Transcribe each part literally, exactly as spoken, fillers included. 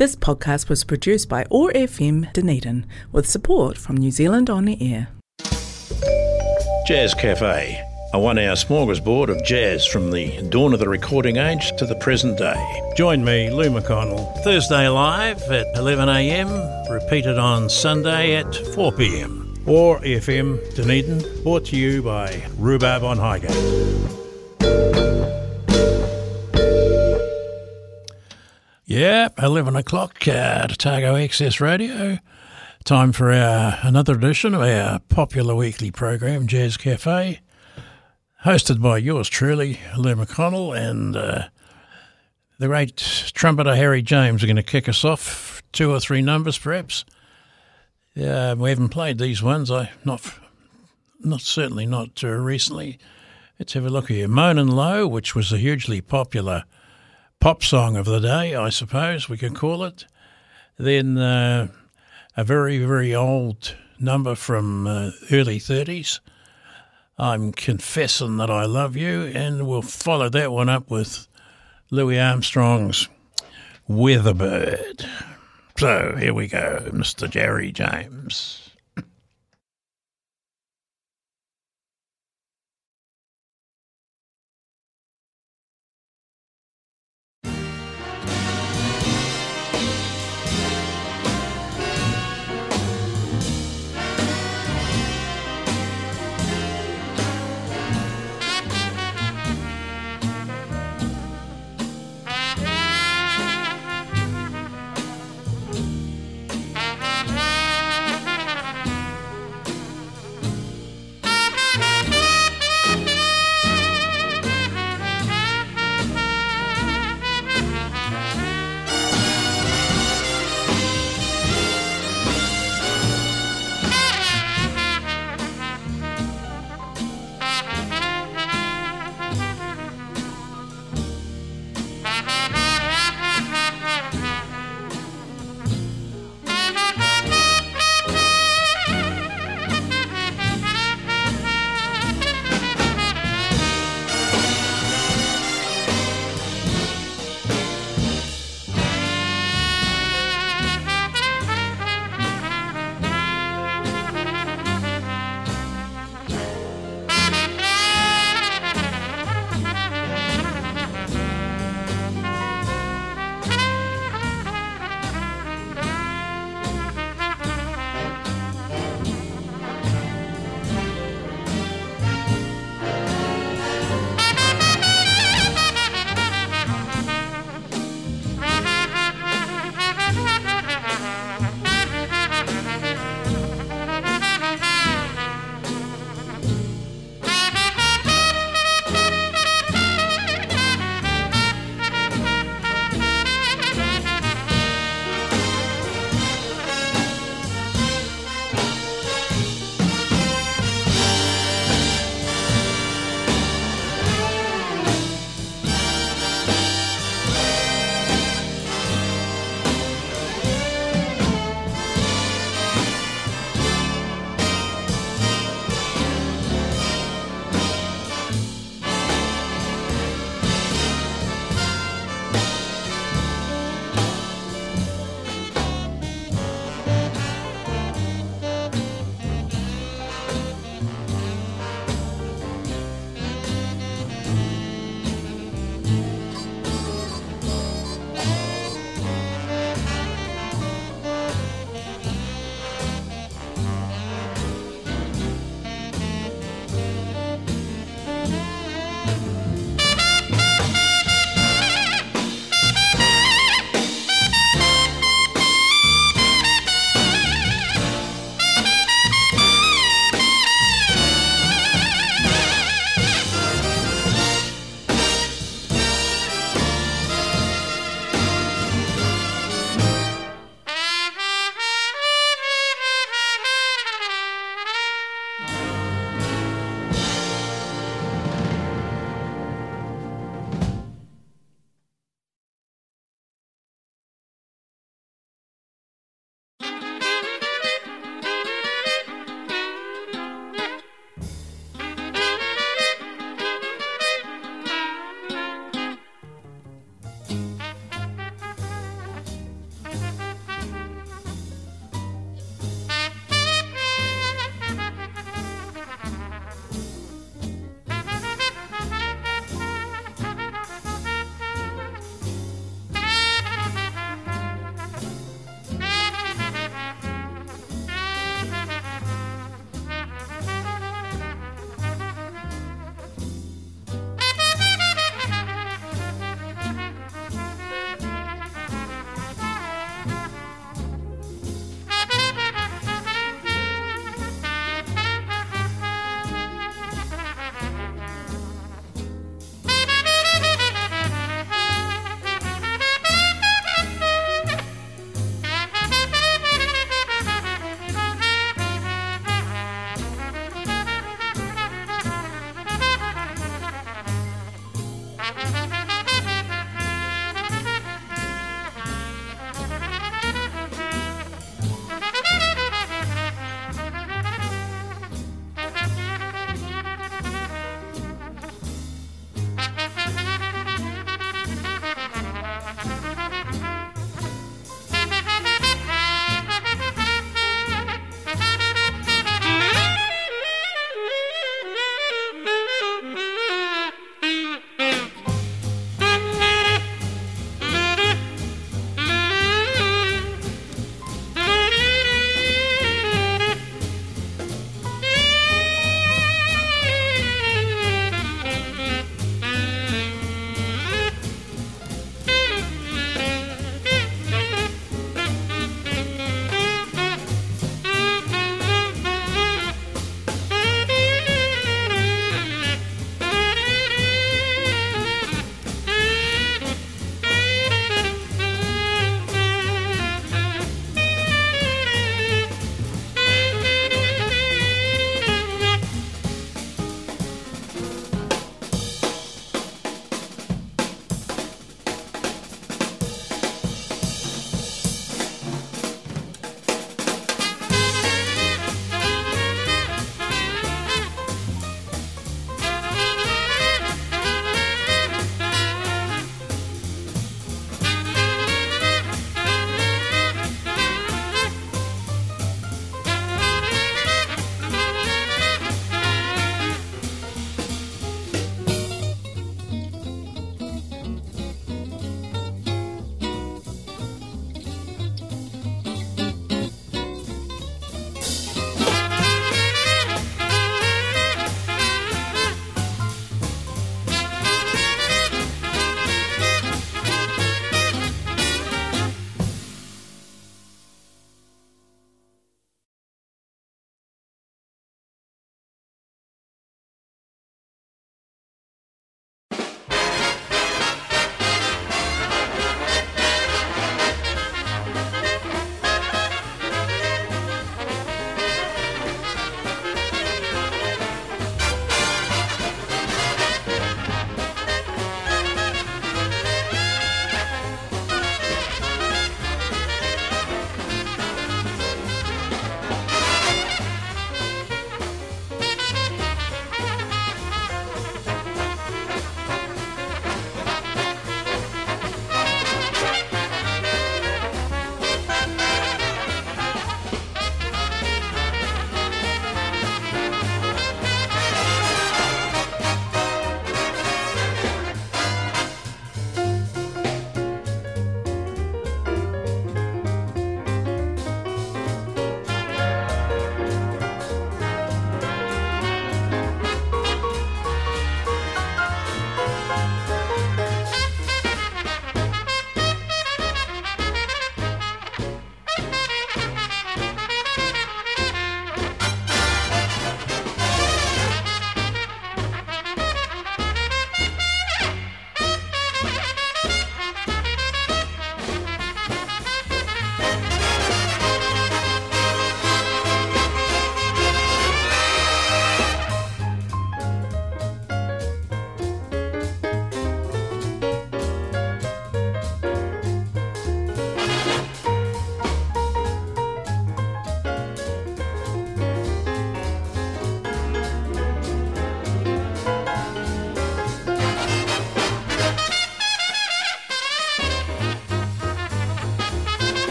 This podcast was produced by O A R F M Dunedin with support from New Zealand On the Air. Jazz Cafe, a one-hour smorgasbord of jazz from the dawn of the recording age to the present day. Join me, Lou McConnell, Thursday live at eleven a m, repeated on Sunday at four p m. O A R F M Dunedin, brought to you by Rhubarb on Highgate. Yeah, eleven o'clock at Otago Access Radio. Time for our another edition of our popular weekly program, Jazz Cafe, hosted by yours truly, Lou McConnell, and uh, the great trumpeter Harry James are going to kick us off. Two or three numbers, perhaps. Uh, we haven't played these ones. I not, not certainly not uh, recently. Let's have a look here. Moanin' Low, which was a hugely popular pop song of the day, I suppose we could call it. Then uh, a very, very old number from uh, early thirties, I'm Confessing That I Love You, and we'll follow that one up with Louis Armstrong's Weatherbird. So here we go, Mister Jerry James.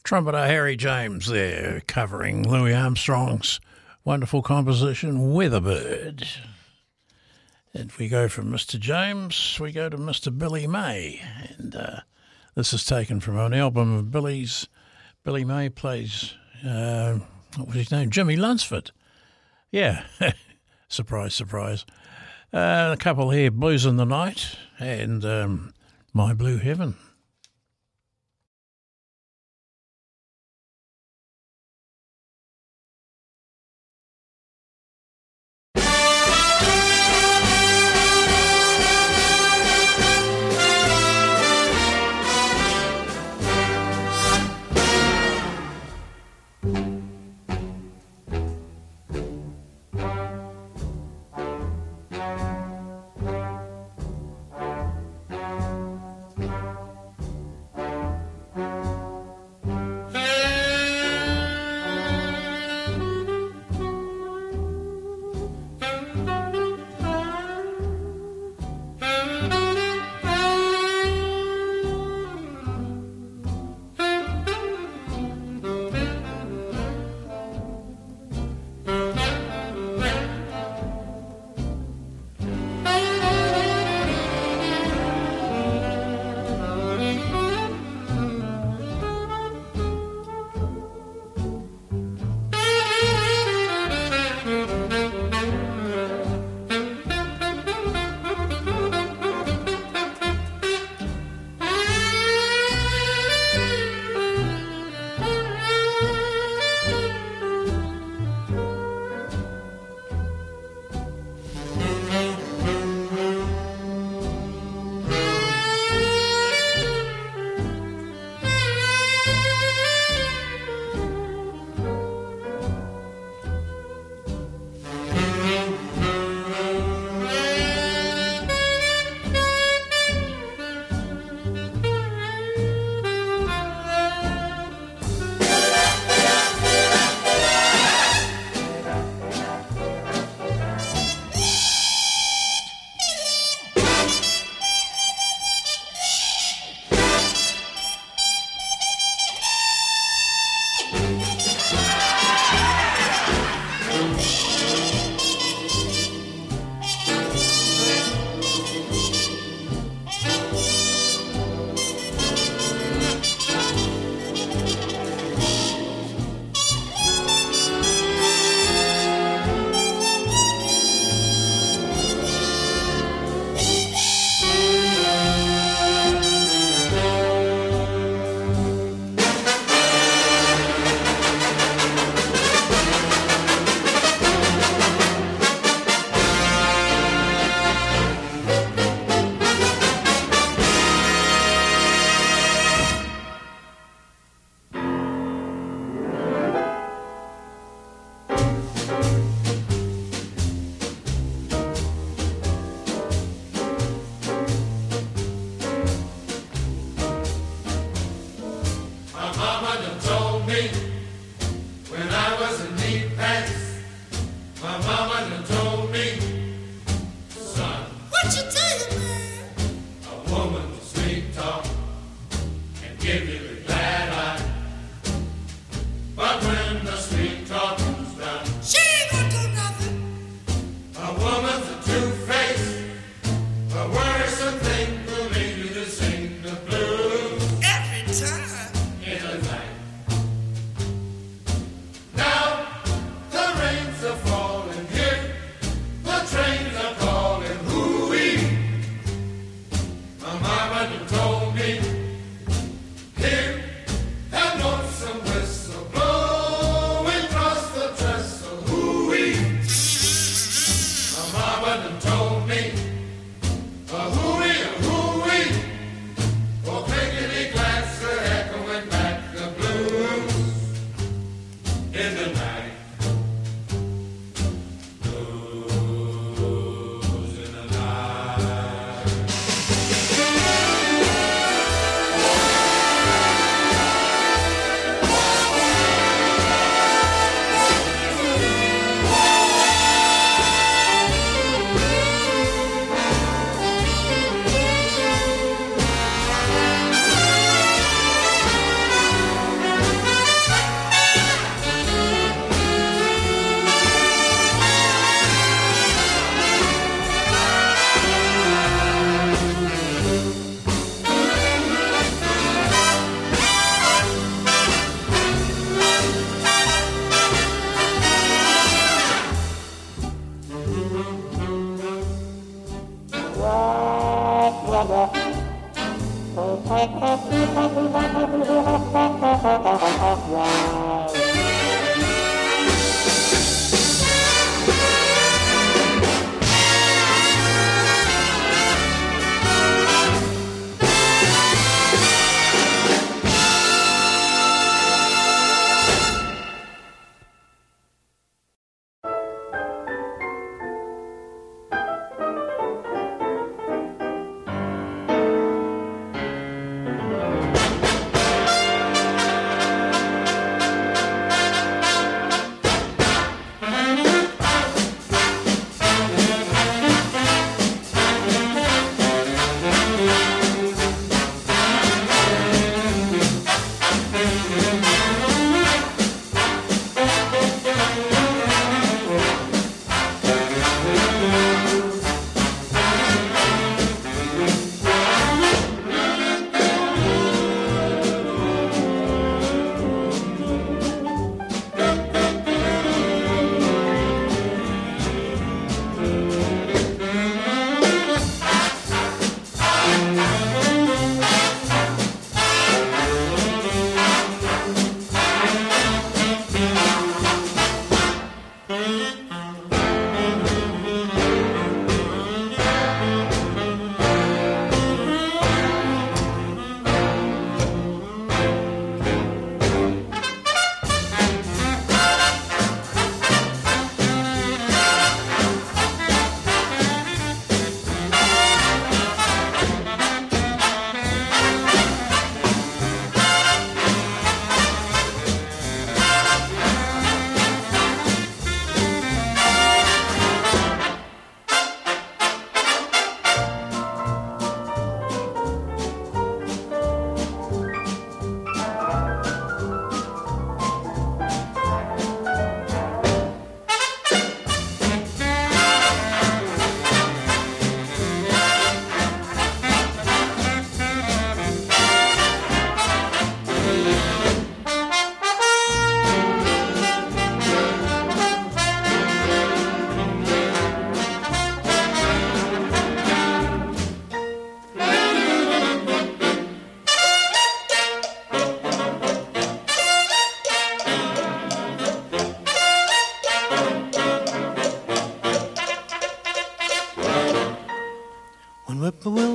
Trumpeter Harry James there, covering Louis Armstrong's wonderful composition, Weatherbird. And we go from Mister James, we go to Mister Billy May. And uh, this is taken from an album of Billy's. Billy May plays, uh, what was his name? Jimmy Lunsford. Yeah, surprise, surprise. Uh, a couple here, Blues in the Night and um, My Blue Heaven.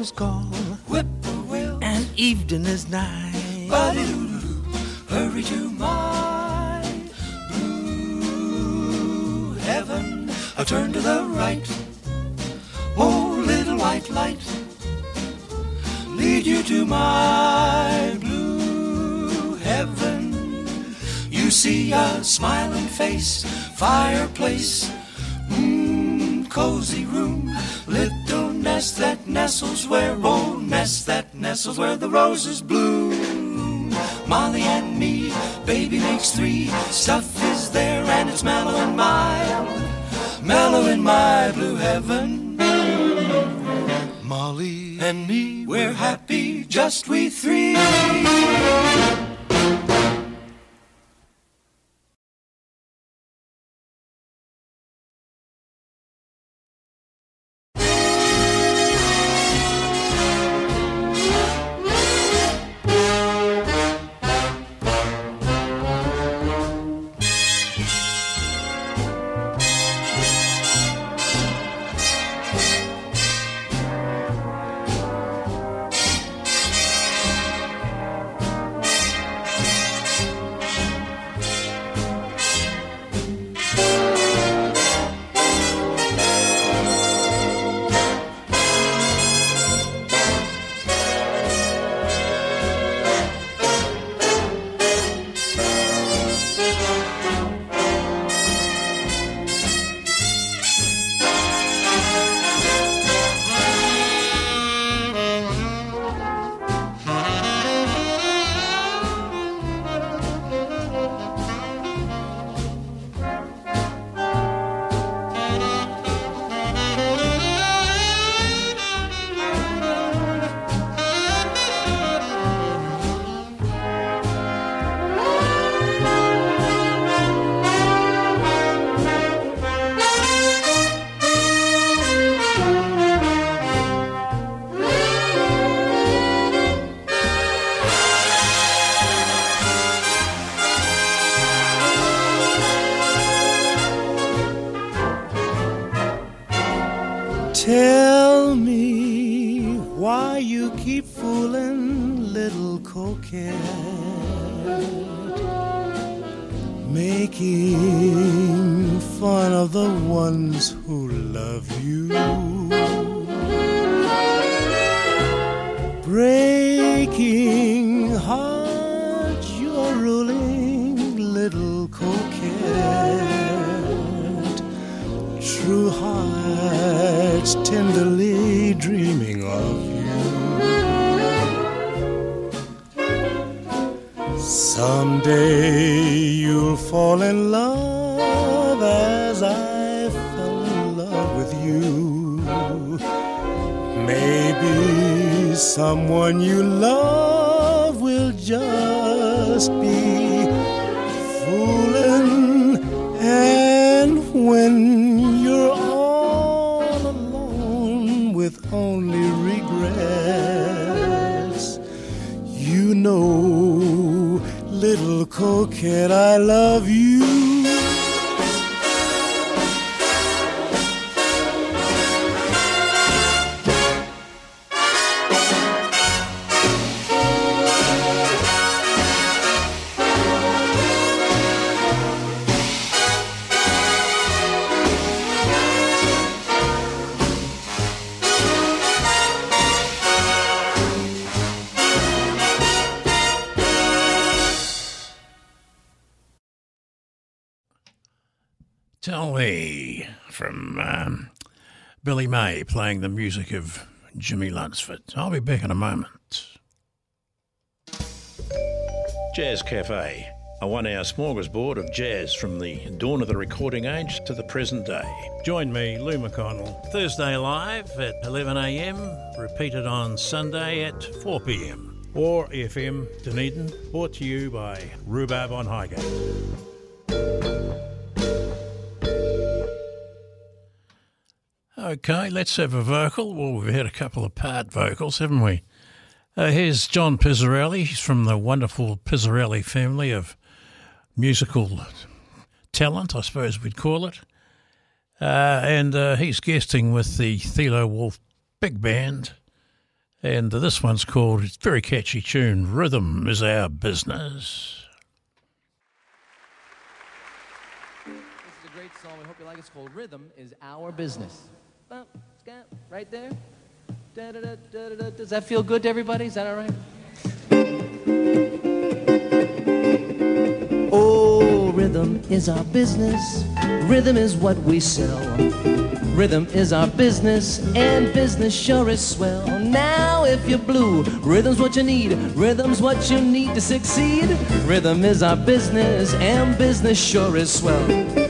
candles gone, whippoorwill, and evening is nigh. Ba-de-doo-doo-doo, hurry to my blue heaven. I'll turn to the right. Oh, little white light, lead you to my blue heaven. You see a smiling face, fireplace, mmm, cozy room, little nest that nestles where, oh, nest that nestles where the roses bloom. Molly and me, baby makes three, stuff is there and it's mellow and mild, mellow in my blue heaven. Molly and me, we're happy, just we three. Tell me why you keep fooling little coquette, making fun of the ones who love you, breaking hearts you're ruling little coquette, true hearts tenderly dreaming of you. Someday you'll fall in love as I fell in love with you. Maybe someone you love will just be fooling, and when you're all alone with only regrets, you know, little coquette, I love you. Tell Me from um, Billy May playing the music of Jimmy Lunsford. I'll be back in a moment. Jazz Cafe, a one-hour smorgasbord of jazz from the dawn of the recording age to the present day. Join me, Lou McConnell, Thursday live at eleven a m, repeated on Sunday at four p m. Or F M Dunedin, brought to you by Rhubarb on Highgate. Okay, let's have a vocal. Well, we've had a couple of part vocals, haven't we? Uh, here's John Pizzarelli. He's from the wonderful Pizzarelli family of musical talent, I suppose we'd call it. Uh, and uh, he's guesting with the Thilo Wolff Big Band And this one's called, it's a very catchy tune, Rhythm is Our Business. This is a great song. We hope you like it. It's called Rhythm is Our Business. Right there. Da, da, da, da, da. Does that feel good to everybody? Is that all right? Oh, rhythm is our business. Rhythm is what we sell. Rhythm is our business, and business sure is swell. Now if you're blue, rhythm's what you need. Rhythm's what you need to succeed. Rhythm is our business, and business sure is swell.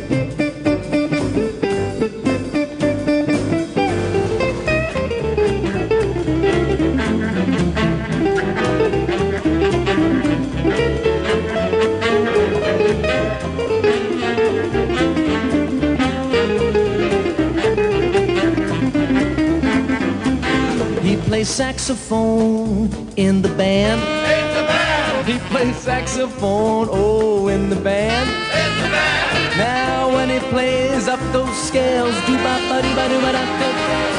Plays saxophone in the band. In the band. He plays saxophone, oh, in the band. In the band. Now when he plays up those scales, do ba ba dee ba doo ba da da da.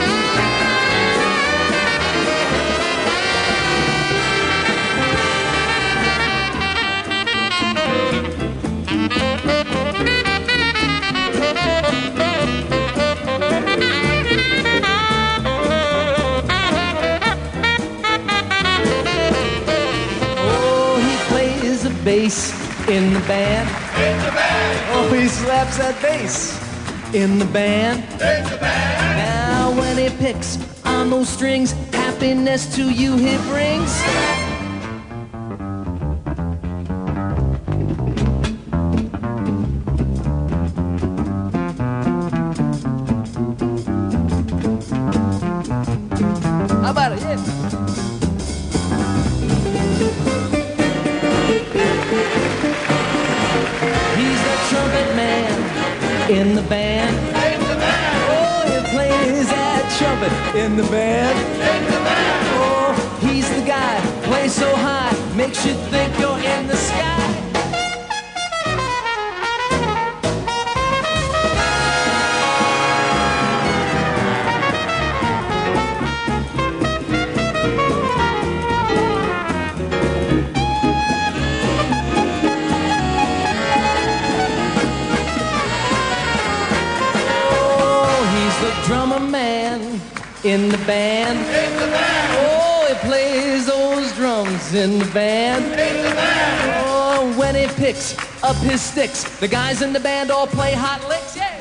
Bass in the band. In the band. Oh, he slaps that bass in the band. In the band. Now when he picks on those strings, happiness to you he brings. How about it? Yeah. In the band. In the band. Oh, he plays that trumpet in the band. In the band. Oh, he's the guy, plays so high, makes you think you're in the sky. Drummer man in the band. In the band. Oh, he plays those drums in the band. In the band. Oh, when he picks up his sticks, the guys in the band all play hot licks. Yeah.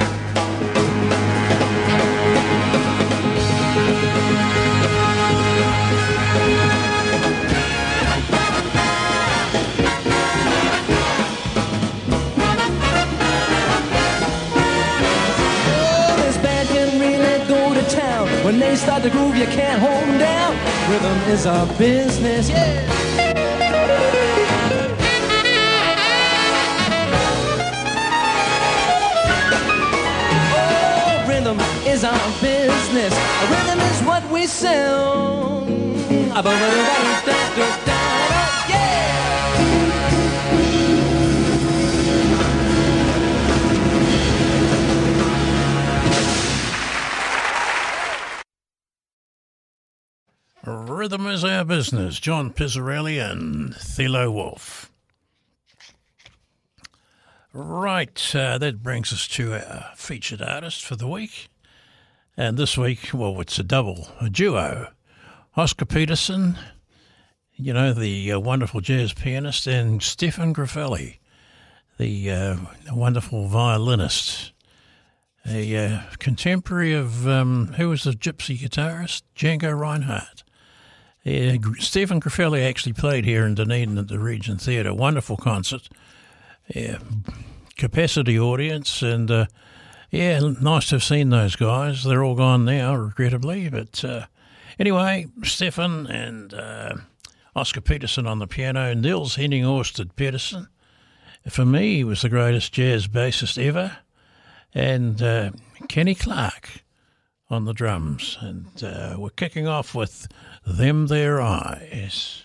When they start to groove, you can't hold them down. Rhythm is our business, yeah. Oh, rhythm is our business. Rhythm is what we sell. Rhythm is Our Business, John Pizzarelli and Thilo Wolff. Right, uh, that brings us to our featured artist for the week. And this week, well, it's a double, a duo. Oscar Peterson, you know, the uh, wonderful jazz pianist, and Stefan Grafelli, the uh, wonderful violinist. A uh, contemporary of, um, who was the gypsy guitarist? Django Reinhardt. Uh, Stefan Grafelli actually played here in Dunedin at the Regent Theatre. Wonderful concert. Yeah, capacity audience. And, uh, yeah, nice to have seen those guys. They're all gone now, regrettably. But uh, anyway, Stefan and uh, Oscar Peterson on the piano. Niels Henning Orsted Peterson. For me, he was the greatest jazz bassist ever. And uh, Kenny Clark on the drums. And uh, we're kicking off with Them There Eyes.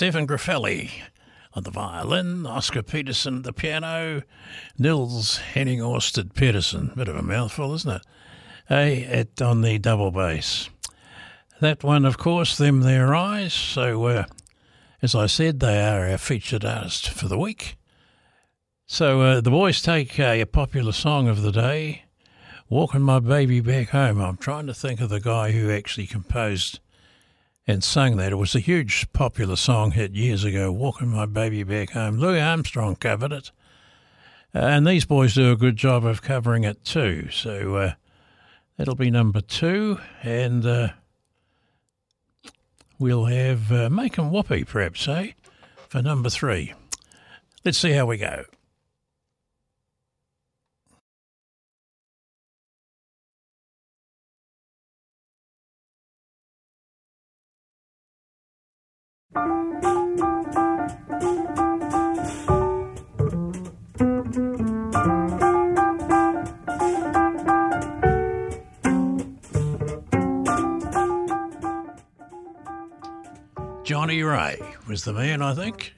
Stephen Graffelli on the violin, Oscar Peterson at the piano, Nils Henning Orsted Peterson, bit of a mouthful, isn't it? Hey, at, on the double bass. That one, of course, Them Their Eyes. So, uh, as I said, they are our featured artist for the week. So uh, the boys take uh, a popular song of the day, Walking My Baby Back Home. I'm trying to think of the guy who actually composed and sung that. It was a huge popular song hit years ago, Walking My Baby Back Home. Louis Armstrong covered it. Uh, and these boys do a good job of covering it too. So uh, that'll be number two. And uh, we'll have uh, Make 'em Whoopee, perhaps, eh, for number three. Let's see how we go. Johnny Ray was the man, I think.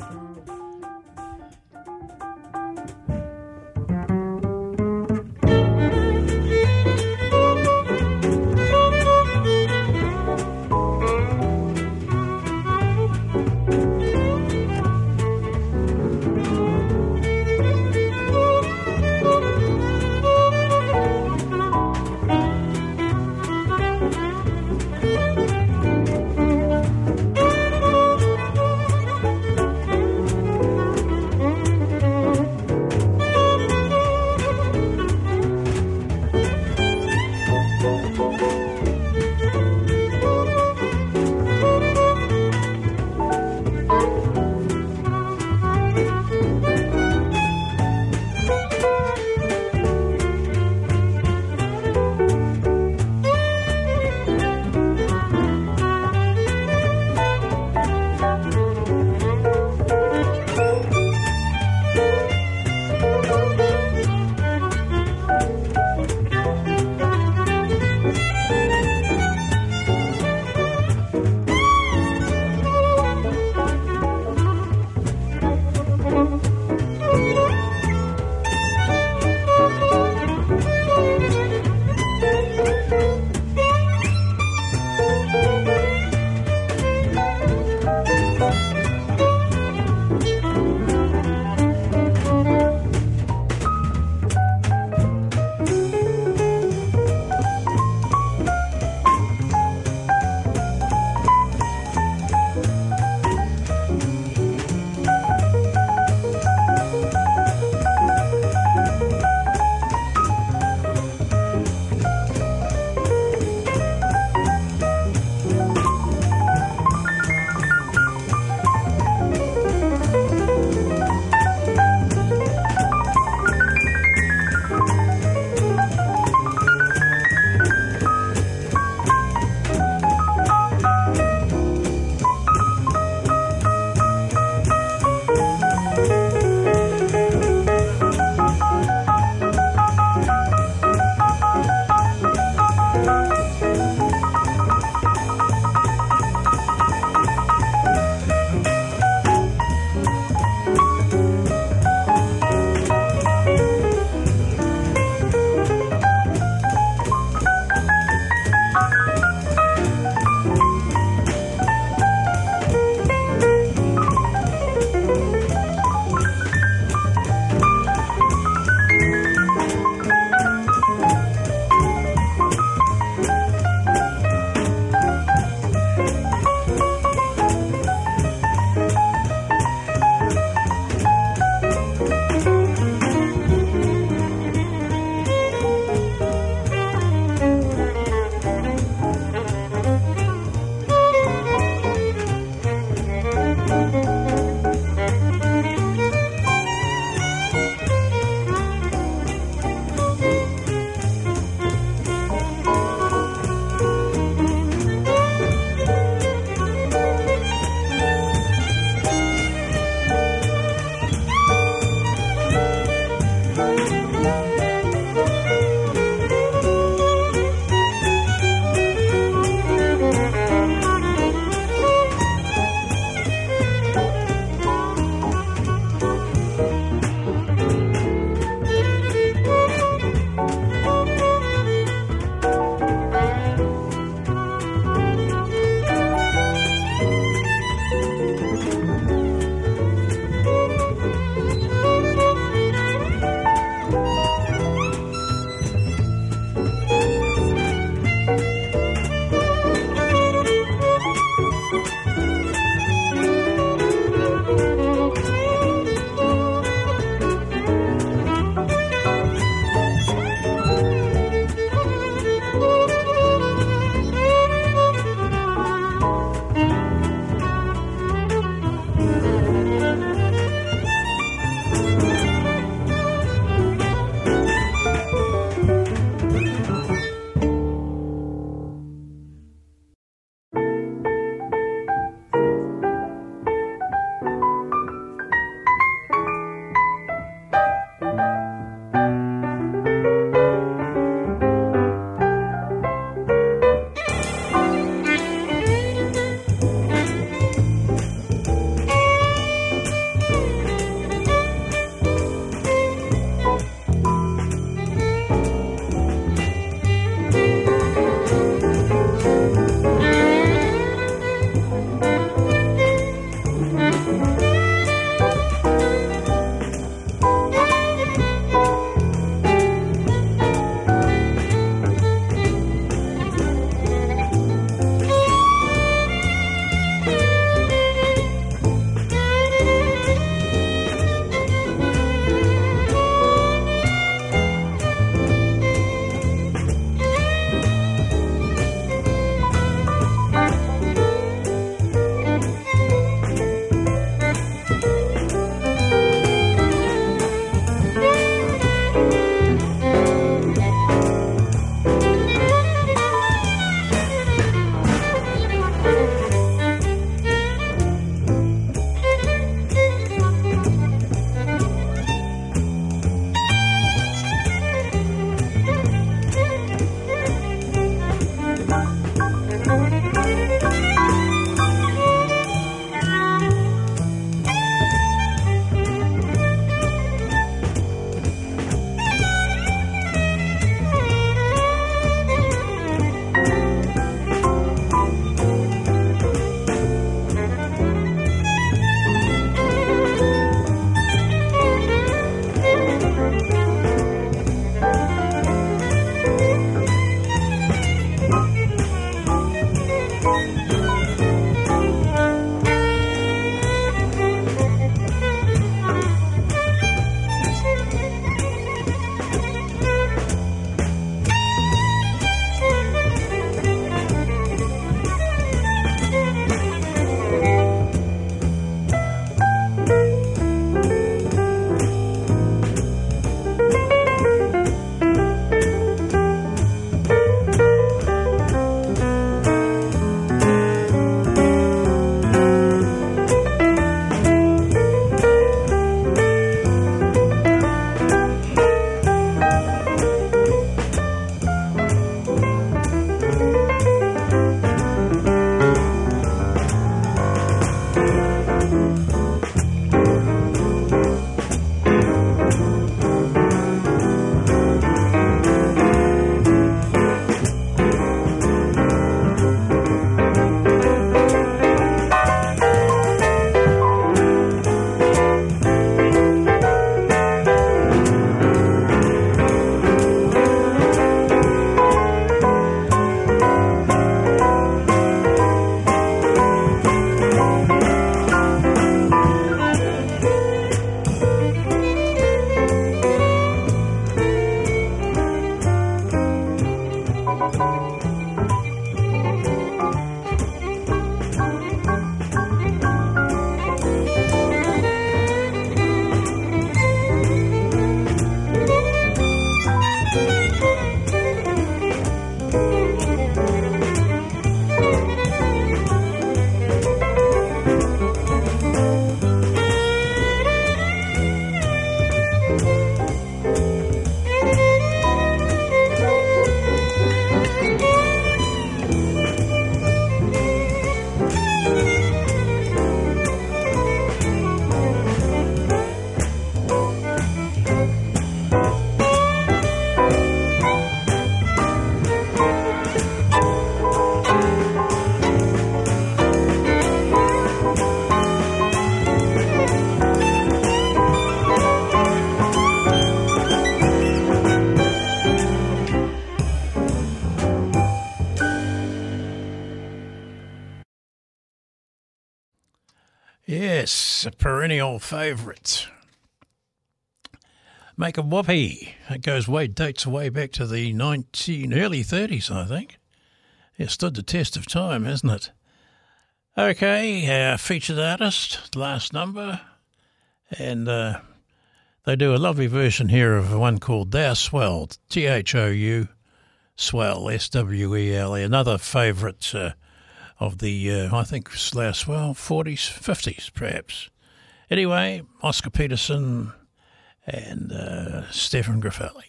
Yes, a perennial favourite. Make a Whoopee. It goes way, dates way back to the nineteen, early thirties, I think. It stood the test of time, hasn't it? Okay, our featured artist, last number. And uh, they do a lovely version here of one called Thou Swell, T H O U, Swell, S W E L E. Another favourite uh, of the, uh, I think, Thou Swell, forties, fifties perhaps. Anyway, Oscar Peterson and uh, Stefan Graffelli.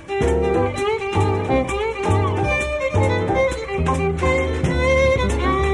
Thank you.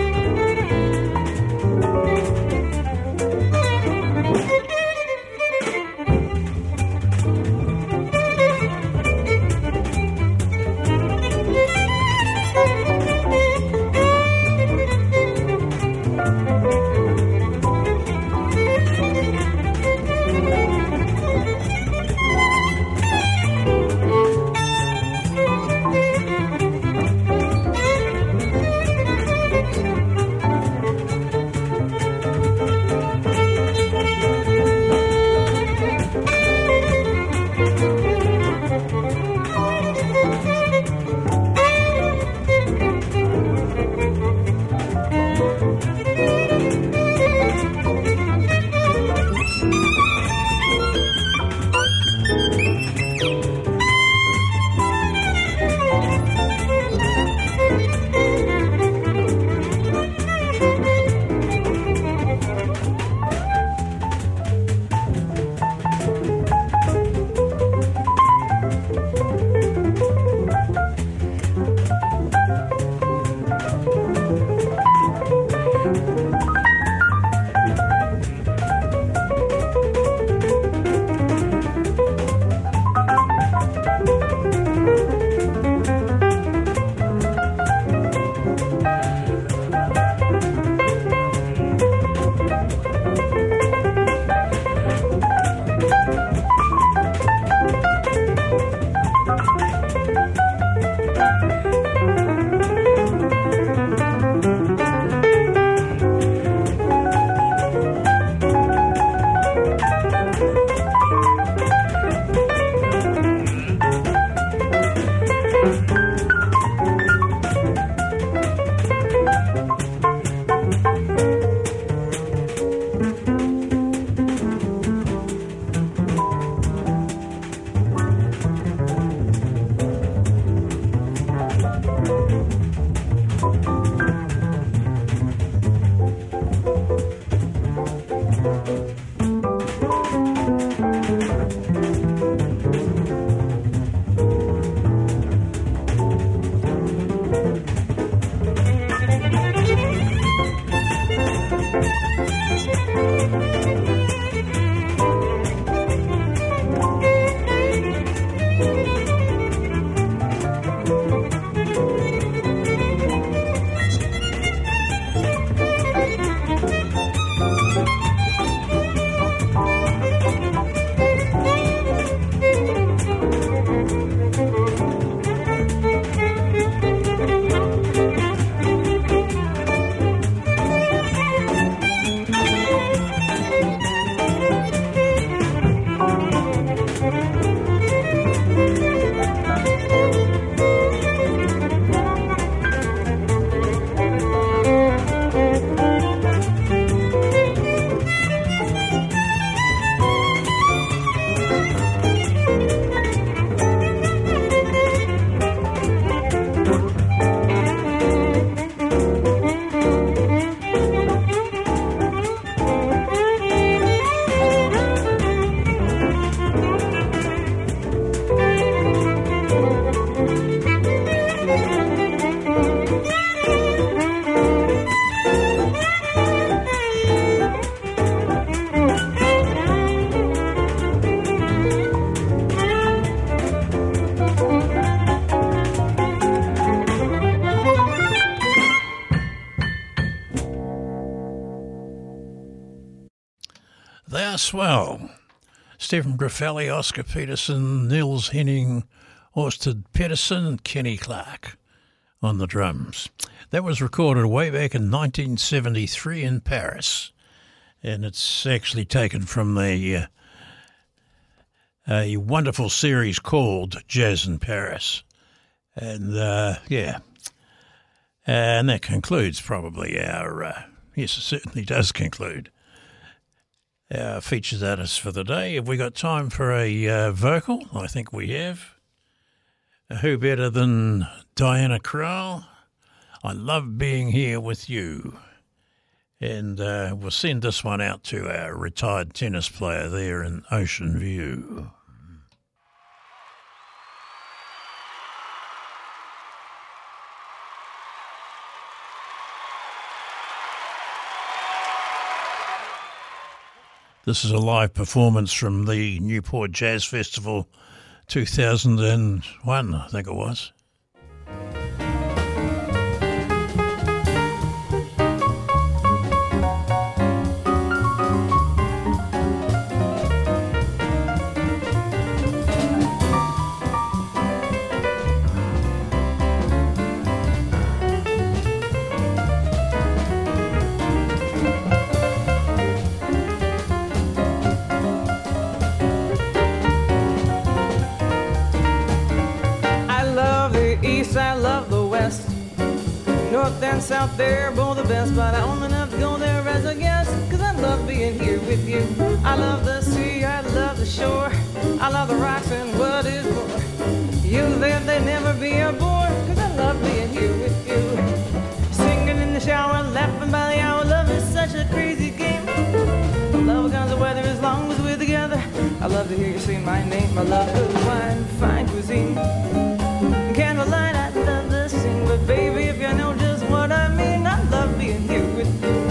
swell. Stephen Graffelli, Oscar Peterson, Nils Henning, Orsted Pedersen, and Kenny Clark on the drums. That was recorded way back in nineteen seventy-three in Paris, and it's actually taken from the uh, a wonderful series called Jazz in Paris. And, uh, yeah, and that concludes probably our, uh, yes, it certainly does conclude our featured artists for the day. Have we got time for a uh, vocal? I think we have. Who better than Diana Krall? I love being here with you. And uh, we'll send this one out to our retired tennis player there in Ocean View. This is a live performance from the Newport Jazz Festival two thousand one, I think it was. North and south, they're both the best, but I only enough to go there as a guest, cause I love being here with you. I love the sea, I love the shore, I love the rocks and what is more, you there, they never be a bore, cause I love being here with you. Singing in the shower, laughing by the hour, love is such a crazy game. Love comes the weather as long as we're together. I love to hear you say my name, I love good wine, fine cuisine, candlelight, I love to sing, but baby, if you know just what I mean, I love being here with you.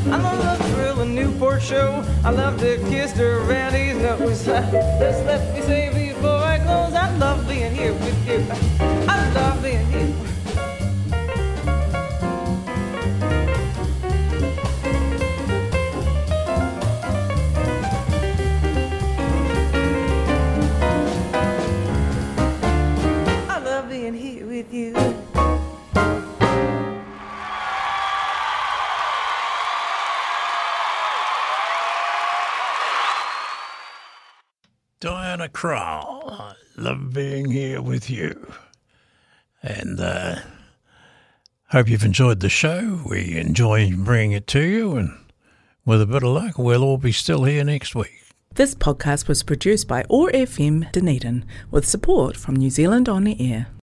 I love the thrill of Newport show. I love to kiss her around his nose. Just let me say before I close, I love being here with you. I love being here. I love being here with you. Diana Krall, I love being here with you. And uh, hope you've enjoyed the show. We enjoy bringing it to you, and with a bit of luck, we'll all be still here next week. This podcast was produced by O A R F M Dunedin with support from New Zealand On the Air.